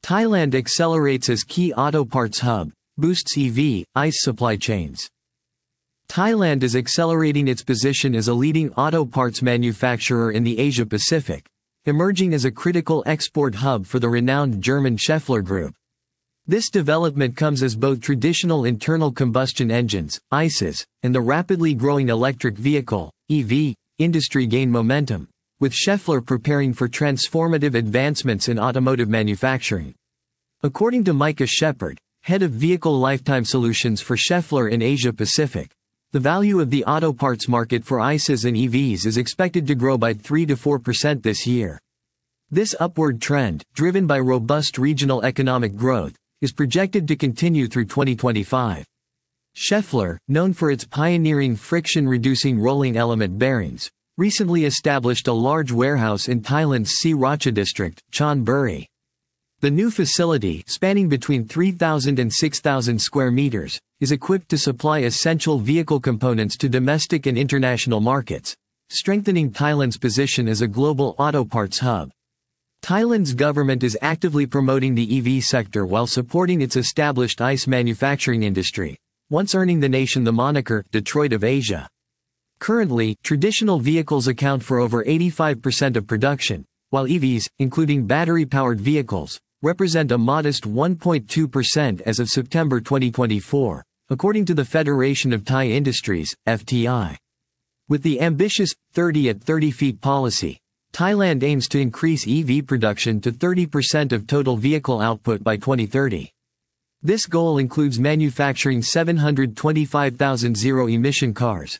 Thailand accelerates as key auto parts hub, boosts EV, ICE supply chains. Thailand is accelerating its position as a leading auto parts manufacturer in the Asia-Pacific, emerging as a critical export hub for the renowned German Schaeffler Group. This development comes as both traditional internal combustion engines, ICEs, and the rapidly growing electric vehicle, EV, industry gain momentum, with Schaeffler preparing for transformative advancements in automotive manufacturing. According to Micah Shepard, head of Vehicle Lifetime Solutions for Schaeffler in Asia-Pacific, the value of the auto parts market for ICEs and EVs is expected to grow by 3 to 4% this year. This upward trend, driven by robust regional economic growth, is projected to continue through 2025. Schaeffler, known for its pioneering friction-reducing rolling element bearings, recently established a large warehouse in Thailand's Sriracha district, Chonburi. The new facility, spanning between 3,000 and 6,000 square meters, is equipped to supply essential vehicle components to domestic and international markets, strengthening Thailand's position as a global auto parts hub. Thailand's government is actively promoting the EV sector while supporting its established ICE manufacturing industry, once earning the nation the moniker, Detroit of Asia. Currently, traditional vehicles account for over 85% of production, while EVs, including battery-powered vehicles, represent a modest 1.2% as of September 2024, according to the Federation of Thai Industries, FTI. With the ambitious 30 at 30 feet policy, Thailand aims to increase EV production to 30% of total vehicle output by 2030. This goal includes manufacturing 725,000 zero-emission cars,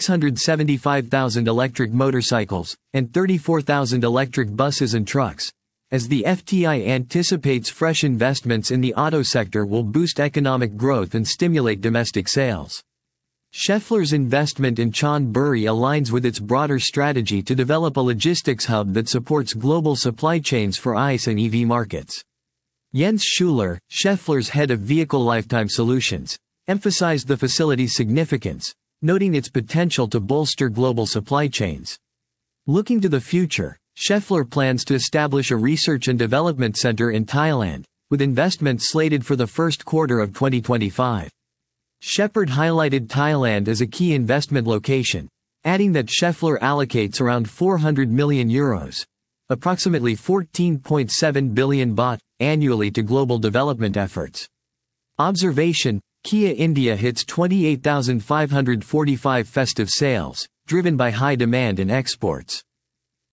675,000 electric motorcycles, and 34,000 electric buses and trucks, as the FTI anticipates fresh investments in the auto sector will boost economic growth and stimulate domestic sales. Schaeffler's investment in Chonburi aligns with its broader strategy to develop a logistics hub that supports global supply chains for ICE and EV markets. Jens Schuler, Schaeffler's head of Vehicle Lifetime Solutions, emphasized the facility's significance, noting its potential to bolster global supply chains. Looking to the future, Schaeffler plans to establish a research and development center in Thailand, with investments slated for the first quarter of 2025. Shepard highlighted Thailand as a key investment location, adding that Schaeffler allocates around €400 million, approximately 14.7 billion baht, annually to global development efforts. Observation: Kia India hits 28,545 festive sales, driven by high demand and exports.